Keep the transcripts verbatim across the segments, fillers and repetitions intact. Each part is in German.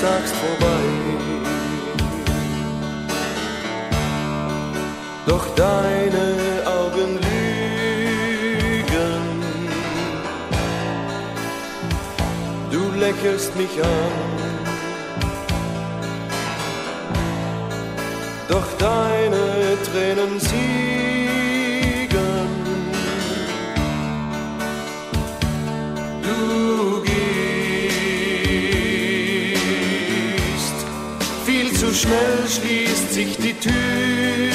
sagst vorbei. Doch deine Augen lügen, du lächelst mich an, doch deine Tränen siegen. Du gehst, viel zu schnell schließt sich die Tür.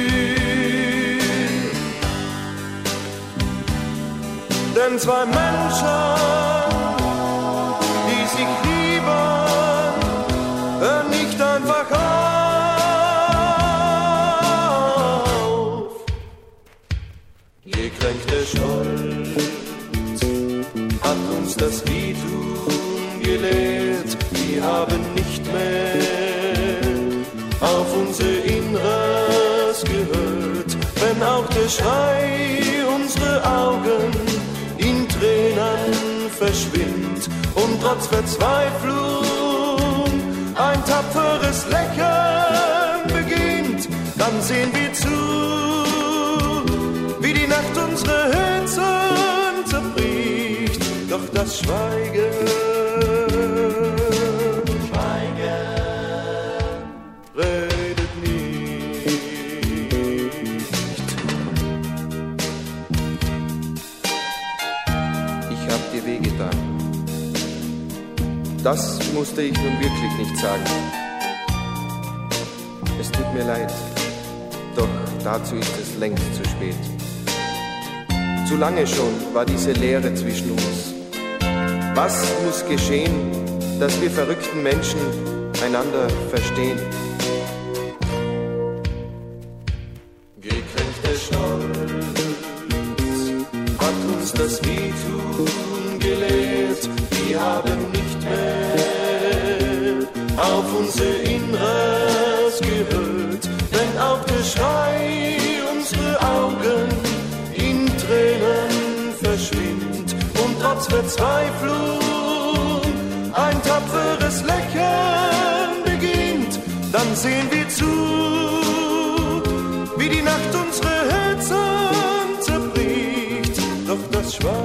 Denn zwei Menschen, die sich lieben, hören nicht einfach auf. Gekränkter Stolz hat uns das Wehtun gelehrt. Wir haben nicht mehr auf unser Inneres gehört. Wenn auch der Schrei unsere Augen in Tränen verschwimmt und trotz Verzweiflung ein tapferes Lächeln beginnt, dann sehen wir zu, wie die Nacht unsere Herzen zerbricht. Doch das Schweigen, Schweigen redet nicht. Ich hab dir wehgetan. Das musste ich nun wirklich nicht sagen. Es tut mir leid, doch dazu ist es längst zu spät. Zu lange schon war diese Leere zwischen uns. Was muss geschehen, dass wir verrückten Menschen einander verstehen? Gekränkter Stolz hat uns das Wehtun gelehrt. Wir haben nicht mehr auf unser Inneres gehört. Wenn auch der Schrei unsere Augen in Tränen verschwindet und trotz Verzweiflung ein tapferes Lächeln beginnt, dann sehen wir zu, wie die Nacht unsere Herzen zerbricht. Doch das Schweigen